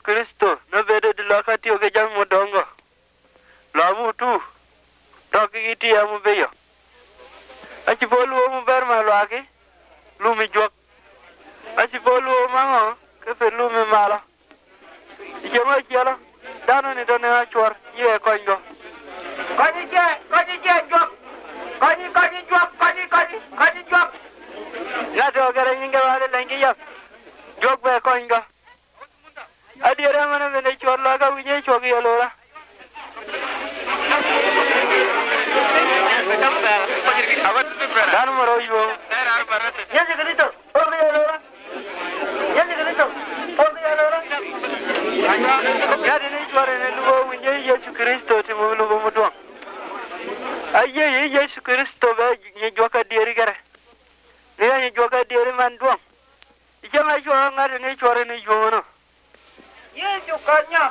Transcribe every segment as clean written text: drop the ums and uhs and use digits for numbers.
Kristo no bedo di lokati oge jam modongo. Lamu tu. Toki giti ya mubeyo. Achi bolu mu ber ma lwaki. Lumi jok. Achi bolu mango kefe lumi mala. Ijema chielo. Dano ni done achwar. Yue kongo. Koni je jok. Koni jok. Ngato ogere nyinge wale lengi yak. Jok be kongo. Adiere mana bende chwar laga winye chwogi yalora. Dan moro yo. Yesu Kristo, obi yalora. Gadi ni chware ne lugo winye Yesu Kristo timu lugo mudwang. Aye Yesu Kristo be nye jwaka dieri gare. Nye jwaka dieri man duang. Ijama chwa ngade ni chware ni yono. Yesu kanya.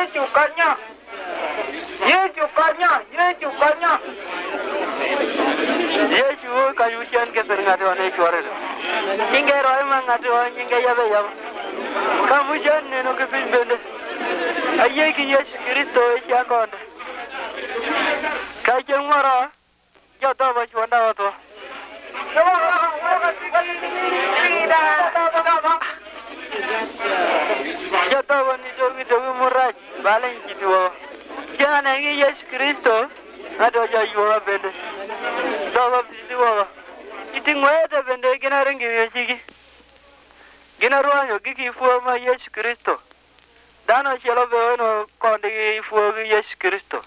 Yesu kayushan ke ngade one chware. Inge roi mangade o inge yabe. Kamushan ne no ke bende. Aye ki Yesu Kristo ya konda. Kaje ngora. Jota ba chwanda wato. Jota wani dogi muraj balen kitwo. Jana ngi Yesu Kristo ado ja yuwa bende. Dogo bitwo. Itingwete bende gina rengi yechigi. Gina ruanyo giki fuwa ma Yesu Kristo. Dano chelo beono kondi fuwa gi Yesu Kristo.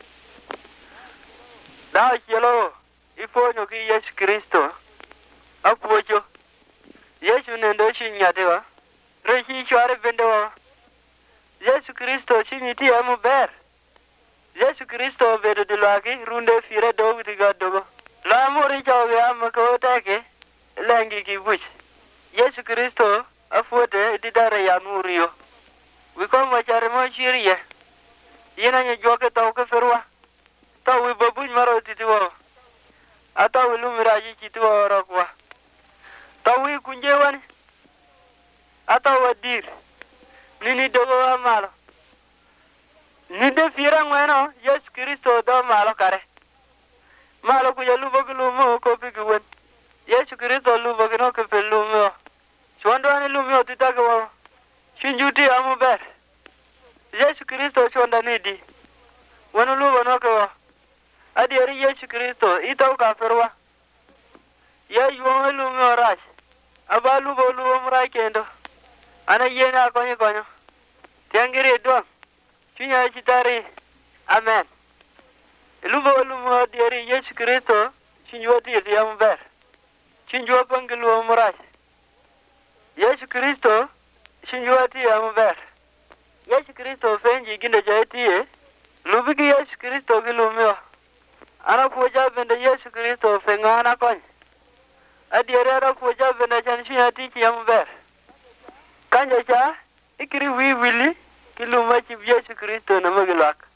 Dano chelo ifonyo gi Yesu Kristo. Apuocho. Yesu nendo shinyadewa. Rechi chware bendewa. Yesu Kristo shinyiti amu ber. Yesu Kristo bedo dilwagi runde fire dogu diga dogo. Lamuri chawge amako take lengi kibuch. Yesu Kristo afuote didare yanuriyo. Wikon wachare mo shiriye. Yina nye jwoke tau keferwa. Tau wibabuj maro titiwa. Ata wilumiraji chitiwa orokwa. Tau wikunjewani. Ata wadir. Nini dogo wa malo. Ninde fira ngweno Yesu Kristo do malo kare. Malo kuja lubo kilumo kopi kiwen. Yesu Kristo lubo kino kefe lumo. Chwando ani lumo titake wao. Shinjuti amu ber. Yesu Kristo chwanda nidi. Wanu lubo noke wao. Adieri Yesu Kristo ita ukaferwa. Ye yuwa lumo rash. Aba lubo mrai kendo. Ana yena konyo. Tiangiri doang. Chunya chitari. Amen. Lubo dieri Yesu Kristo. Chinjua tiri amu ber. Chinjua pangilu mrai. Yesu Kristo. Chinjua tiri amu ber. Yesu Kristo fenji ginda jaitie. Lubiki Yesu Kristo gilumio. Ana puja bende Yesu Kristo fengana konyo. Adiere ana puja bende chan chunya tiki amu ber. Kanja cha ikiri wiwili kiluma chi Yesu Kristo na magilwak.